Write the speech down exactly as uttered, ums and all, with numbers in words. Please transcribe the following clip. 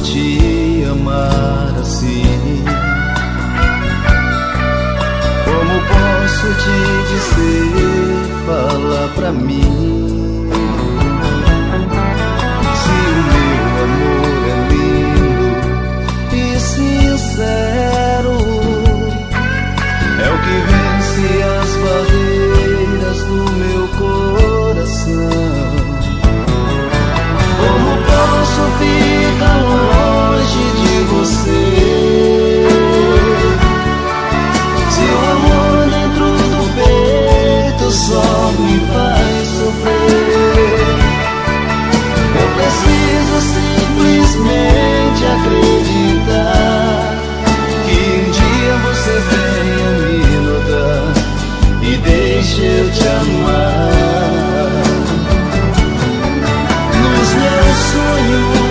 te amar assim? Como posso te dizer, fala pra mim, se o meu amor é lindo e sincero, é o que vence as barreiras do meu coração. Como posso ficar longe de você, se o amor dentro do peito só me faz sofrer? Eu preciso simplesmente acreditar que um dia você venha me notar e deixe eu te amar. Nos meus sonhos